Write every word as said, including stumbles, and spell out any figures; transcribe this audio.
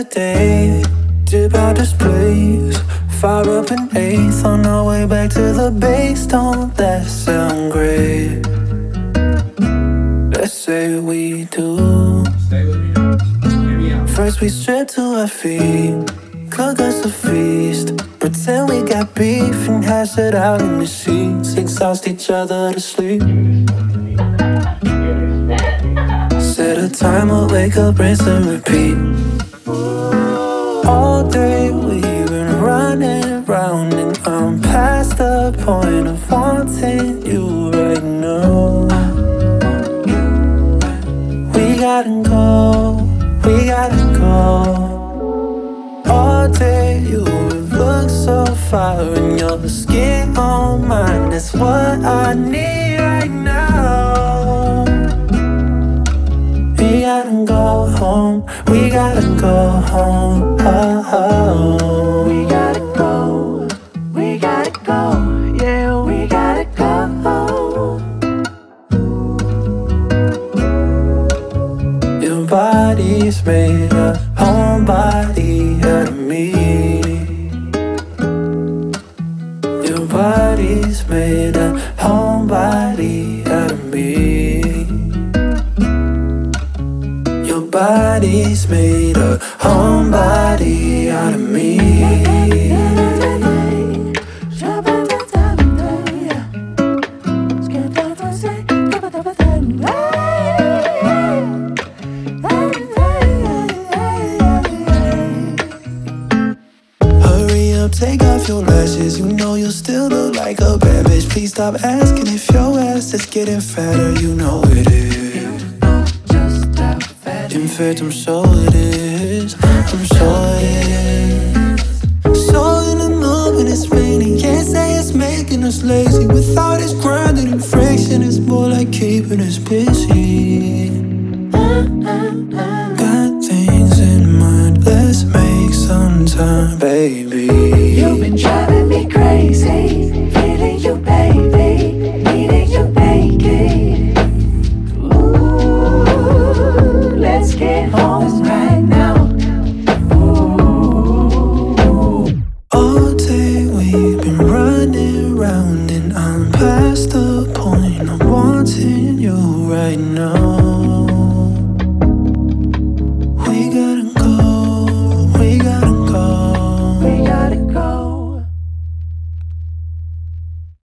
day, dip out this place. Fire up an eighth on our way back to the base. Don't that sound great? Let's say we do. First we strip to our feet, cook us a feast, pretend we got beef and hash it out in the sheets. Exhaust each other to sleep. Set a timer, wake up, rinse and repeat. All day we've been running round, and I'm past the point of wanting you right now. We gotta go, we gotta go. All day you look so fire, and your skin on mine, that's what I need right now. We gotta go home, we gotta go home. Oh, oh. We gotta go, we gotta go, yeah, we gotta go home. Your body's made a homebody out of me. Your body's made a homebody out of me. Your body's made a homebody out of me. Hurry up, take off your lashes. You know you still look like a bad bitch. Please stop asking if your ass is getting fatter. You know it is. In fact, I'm sure it is. I'm sure it is. So in the moment it's raining. Can't say it's making us lazy. Without this grinding and friction, it's more like keeping us busy.